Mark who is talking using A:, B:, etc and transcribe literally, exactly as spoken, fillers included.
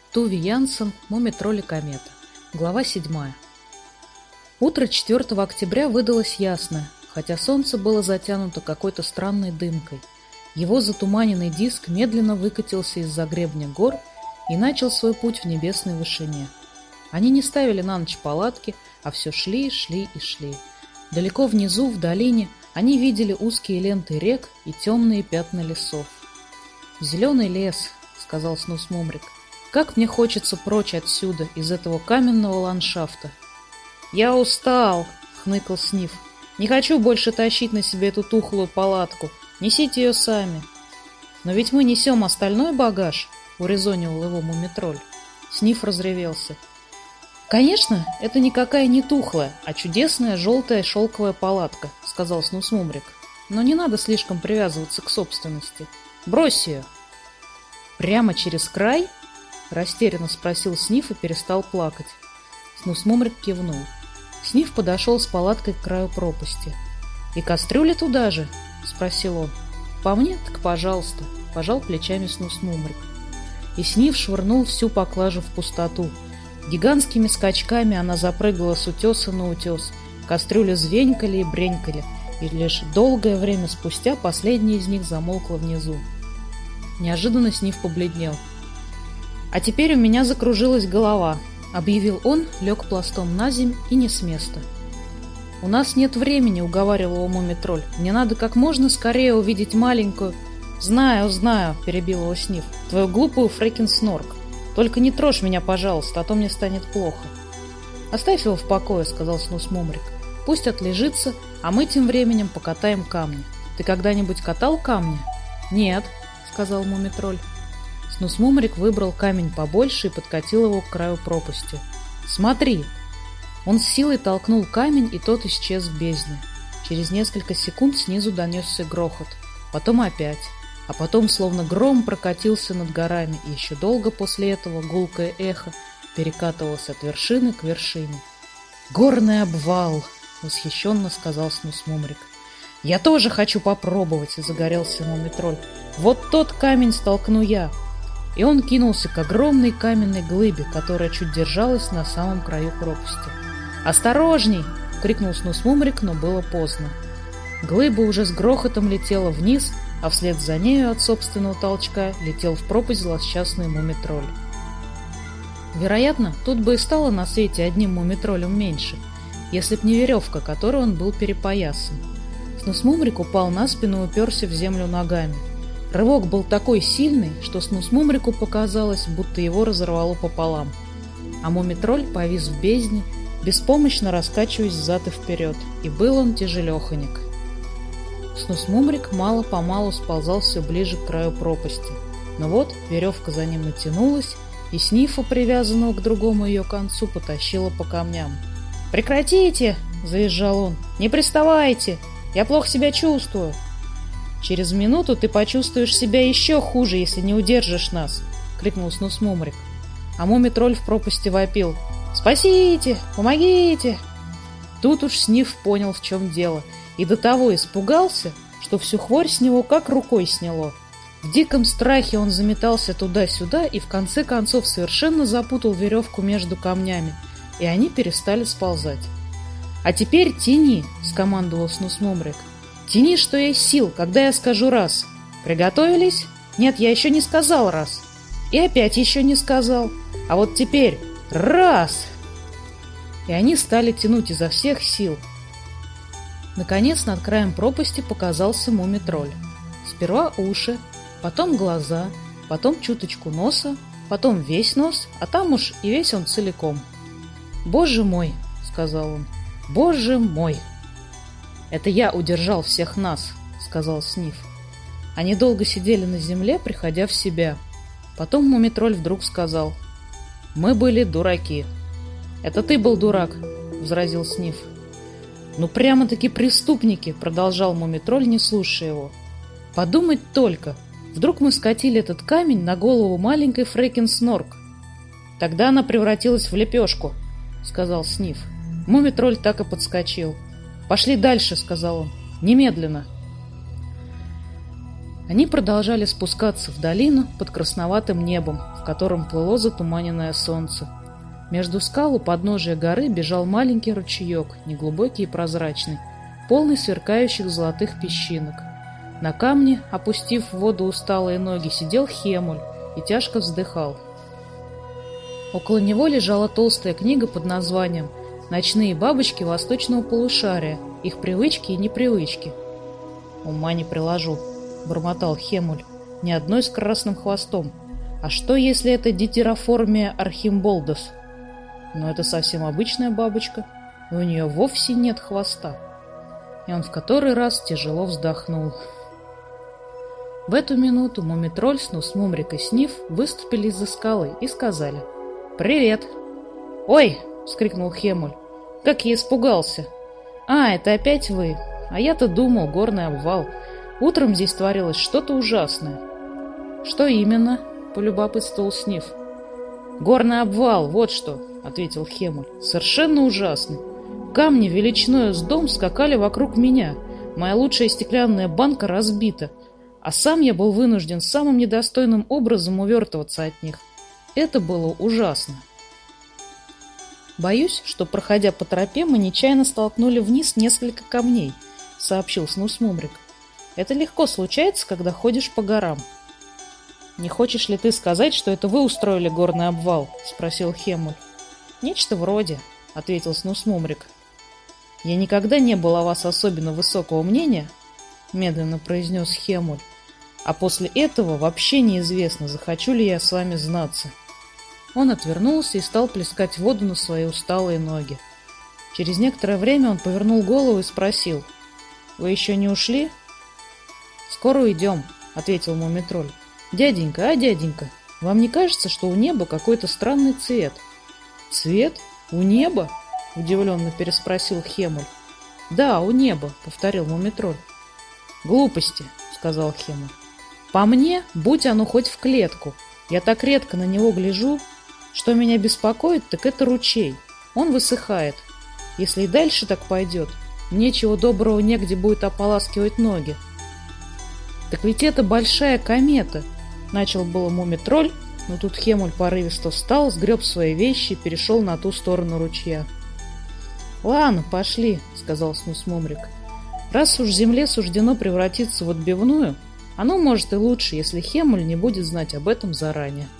A: Туви Янсен, Мумий-тролль и комета. Глава седьмая. Утро четвёртого октября выдалось ясное, хотя солнце было затянуто какой-то странной дымкой. Его затуманенный диск медленно выкатился из-за гребня гор и начал свой путь в небесной вышине. Они не ставили на ночь палатки, а все шли, шли и шли. Далеко внизу, в долине, они видели узкие ленты рек и темные пятна лесов. «Зеленый лес», — сказал Снус Мумрик. «Как мне хочется прочь отсюда, из этого каменного ландшафта». «Я устал», — хныкал Сниф. «Не хочу больше тащить на себе эту тухлую палатку. Несите ее сами». «Но ведь мы несем остальной багаж», — урезонивал его Мумий-тролль. Сниф разревелся. «Конечно, это никакая не тухлая, а чудесная желтая шелковая палатка», — сказал Снус Мумрик. «Но не надо слишком привязываться к собственности. Брось ее». «Прямо через край?» — растерянно спросил Сниф и перестал плакать. Снус Мумрик кивнул. Сниф подошел с палаткой к краю пропасти. «И кастрюли туда же?» — спросил он. «По мне, так пожалуйста», — пожал плечами Снус Мумрик. И Сниф швырнул всю поклажу в пустоту. Гигантскими скачками она запрыгала с утеса на утес. Кастрюли звенькали и бренькали, и лишь долгое время спустя последняя из них замолкла внизу. Неожиданно Сниф побледнел. «А теперь у меня закружилась голова», — объявил он, лег пластом на земь и не с места. «У нас нет времени», — уговаривал его Мумий-тролль. «Мне надо как можно скорее увидеть маленькую...» «Знаю, знаю», — перебил его Сниф, — «твою глупую Фрэкин-снорк. Только не трожь меня, пожалуйста, а то мне станет плохо». «Оставь его в покое», — сказал Снус Мумрик. «Пусть отлежится, а мы тем временем покатаем камни. Ты когда-нибудь катал камни?» «Нет», — сказал Мумий-тролль. Снус Мумрик выбрал камень побольше и подкатил его к краю пропасти. «Смотри!» Он с силой толкнул камень, и тот исчез в бездне. Через несколько секунд снизу донесся грохот. Потом опять. А потом словно гром прокатился над горами, и еще долго после этого гулкое эхо перекатывалось от вершины к вершине. «Горный обвал!» — восхищенно сказал Снус Мумрик. «Я тоже хочу попробовать!» — загорелся Мумий-тролль. «Вот тот камень столкну я!» И он кинулся к огромной каменной глыбе, которая чуть держалась на самом краю пропасти. «Осторожней!» — крикнул Снус Мумрик, но было поздно. Глыба уже с грохотом летела вниз, а вслед за нею от собственного толчка летел в пропасть злосчастный Мумий-тролль. Вероятно, тут бы и стало на свете одним Мумий-троллем меньше, если б не веревка, которой он был перепоясан. Снус Мумрик упал на спину и уперся в землю ногами. Рывок был такой сильный, что Снус Мумрику показалось, будто его разорвало пополам. А Мумий-тролль повис в бездне, беспомощно раскачиваясь взад и вперед, и был он тяжелехонек. Снус Мумрик мало-помалу сползал все ближе к краю пропасти. Но вот веревка за ним натянулась, и Снифа, привязанного к другому ее концу, потащила по камням. «Прекратите!» — завизжал он. «Не приставайте! Я плохо себя чувствую!» «Через минуту ты почувствуешь себя еще хуже, если не удержишь нас!» — крикнул Снус Мумрик. А Мумий-тролль в пропасти вопил. «Спасите! Помогите!» Тут уж Сниф понял, в чем дело, и до того испугался, что всю хворь с него как рукой сняло. В диком страхе он заметался туда-сюда и в конце концов совершенно запутал веревку между камнями, и они перестали сползать. «А теперь тяни!» — скомандовал Снус Мумрик. «Тяни, что есть сил, когда я скажу раз. Приготовились? Нет, я еще не сказал раз. И опять еще не сказал. А вот теперь раз!» И они стали тянуть изо всех сил. Наконец над краем пропасти показался Мумий-тролль. Сперва уши, потом глаза, потом чуточку носа, потом весь нос, а там уж и весь он целиком. «Боже мой!» — сказал он. «Боже мой!» «Это я удержал всех нас», — сказал Сниф. Они долго сидели на земле, приходя в себя. Потом Мумий-тролль вдруг сказал: «Мы были дураки». «Это ты был дурак», — возразил Сниф. «Ну прямо-таки преступники», — продолжал Мумий-тролль, не слушая его. «Подумать только, вдруг мы скатили этот камень на голову маленькой Фрэкин-снорк». «Тогда она превратилась в лепешку», — сказал Сниф. Мумий-тролль так и подскочил. «Пошли дальше», — сказал он. «Немедленно». Они продолжали спускаться в долину под красноватым небом, в котором плыло затуманенное солнце. Между скал у подножия горы бежал маленький ручеек, неглубокий и прозрачный, полный сверкающих золотых песчинок. На камне, опустив в воду усталые ноги, сидел Хемуль и тяжко вздыхал. Около него лежала толстая книга под названием «Ночные бабочки восточного полушария. Их привычки и непривычки». «Ума не приложу», — бормотал Хемуль, — «ни одной с красным хвостом. А что, если это Дитероформия архимболдос? Но это совсем обычная бабочка, и у нее вовсе нет хвоста». И он в который раз тяжело вздохнул. В эту минуту Мумитроль, Снус, Мумрик и Сниф выступили из-за скалы и сказали: «Привет!» «Ой!» — вскрикнул Хемуль. «Как я испугался!» «А, это опять вы! А я-то думал, горный обвал. Утром здесь творилось что-то ужасное». «Что именно?» — полюбопытствовал Сниф. «Горный обвал, вот что!» — ответил Хемуль. «Совершенно ужасный. Камни величиною с дом скакали вокруг меня. Моя лучшая стеклянная банка разбита, а сам я был вынужден самым недостойным образом увертываться от них. Это было ужасно. Боюсь, что, проходя по тропе, мы нечаянно столкнули вниз несколько камней», — сообщил Снус Мумрик. «Это легко случается, когда ходишь по горам». «Не хочешь ли ты сказать, что это вы устроили горный обвал?» — спросил Хемуль. «Нечто вроде», — ответил Снус Мумрик. «Я никогда не был о вас особенно высокого мнения», — медленно произнес Хемуль. «А после этого вообще неизвестно, захочу ли я с вами знаться». Он отвернулся и стал плескать воду на свои усталые ноги. Через некоторое время он повернул голову и спросил: «Вы еще не ушли?» «Скоро уйдем», — ответил Мумитроль. «Дяденька, а дяденька, вам не кажется, что у неба какой-то странный цвет?» «Цвет? У неба?» — удивленно переспросил Хемуль. «Да, у неба», — повторил Мумитроль. «Глупости», — сказал Хемуль. «По мне, будь оно хоть в клетку. Я так редко на него гляжу. Что меня беспокоит, так это ручей. Он высыхает. Если и дальше так пойдет, мне чего доброго негде будет ополаскивать ноги». «Так ведь это большая комета», — начал было Мумитроль, но тут Хемуль порывисто встал, сгреб свои вещи и перешел на ту сторону ручья. «Ладно, пошли», — сказал Снус Мумрик. «Раз уж земле суждено превратиться в отбивную, оно может и лучше, если Хемуль не будет знать об этом заранее».